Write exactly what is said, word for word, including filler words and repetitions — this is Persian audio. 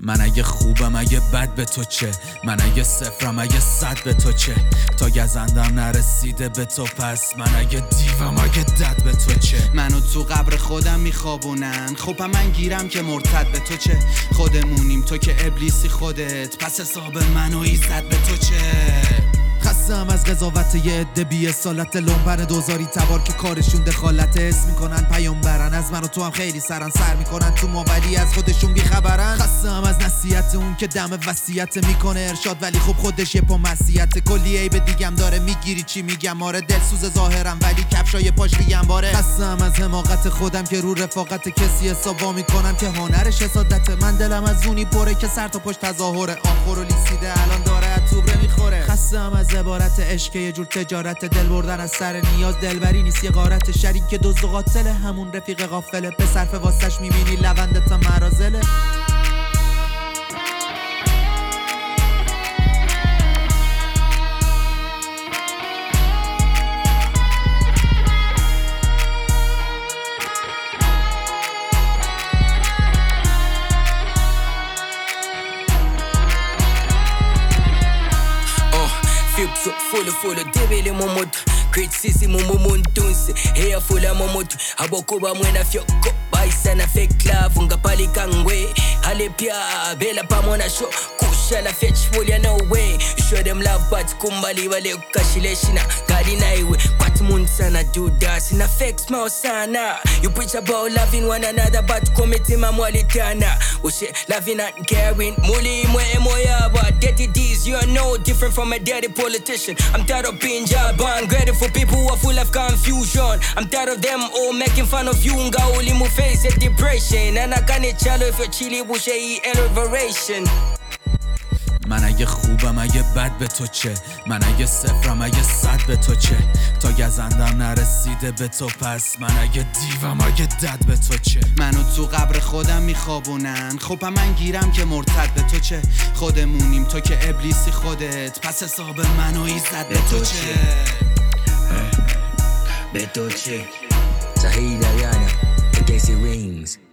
من اگه خوبم اگه بد به تو چه، من اگه صفرم اگه صد به تو چه، تا گزندم نرسیده به تو پس من اگه دیوم اگه دد به تو چه. منو تو قبر خودم میخوابونن، خب من گیرم که مرتد به تو چه. خودمونیم تو که ابلیسی خودت، پس حساب منو ایزد به تو چه. خستم از قضاوت یه عده بی اصالت لنبن دوزاری تبار که کارشون دخالت حس میکنن پیامبرن، از من و تو هم خیلی سرن سر میکنن تو ما ولی از خودشون بیخبرن. خستم از نصیحت اون که دم وصیت میکنه ارشاد ولی خب خودش یه پا مسیحت، کلی عیب دیگم داره میگیری چی میگم، آره دلسوز ظاهرم ولی کفشای پاش دیگم باره. خستم از حماقت خودم که رو رفاقت کسی حسابا میکنم که هنرش حسادت، من دلم از اونی پره که سر تا پشت تظاهره، آخر و لیسیده الان داره اتوبره میخوره. خستم از عبارت عشق یه جور تجارت، دل بردن از سر نیاز دلبری نیست یه غارت، شریک دزد و قاتل همون رفیق غافله، به صرف واسش میبینی لونده تا مرازله. Full full debele momoto criticism mumuntunsi hair full momoto abokuba mwena fyoko baisana fake love ngapali kangwe hale pia bela pamona show kusha la fetch full ya no way show them love but kumbali wale ukashileshina gadi naiwe but munsana do that in a fake small sana you preach about loving one another but committing mamwalitana ushe loving and caring muli mwe moya but dirty deeds you are no different from a dirty politician. I'm tired of being jaban, grateful for people who are full of confusion. I'm tired of them all making fun of you. Nga uli mu face a depression. And I can't chalo if you're chilly bushe elevation. من اگه خوبم اگه بد به تو چه، من اگه صفرم اگه صد به تو چه، تا گزندم نرسیده به تو پس من اگه دیوم اگه دد به تو چه. منو تو قبر خودم میخوابونن، خب من گیرم که مرتد به تو چه. خودمونیم تو که ابلیسی خودت، پس حساب منو ایزد به تو چه. به تو چه. Tahir Diana, Casey Wings.